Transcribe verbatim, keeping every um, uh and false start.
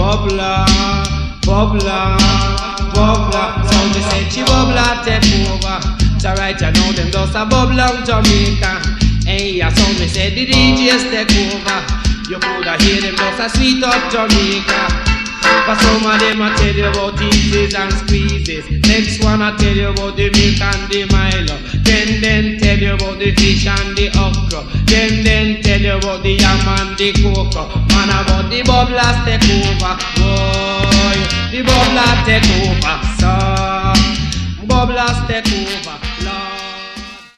bubbler, bubbler, bubbler. Sound me say she bubbler take over. So right you know them just a bubble on Jamaica. Hey, a sound me say the D Js take over. You coulda hear them just a sweet up Jamaica. But some of them I tell you about eases and squeezes. Next one I tell you about the milk and the Milo. Then then tell you about the fish and the okra. Then then tell you about the yam and the cocoa. Man about the bubblers take over. Boy, the bubblers take over. So, bubblers take over.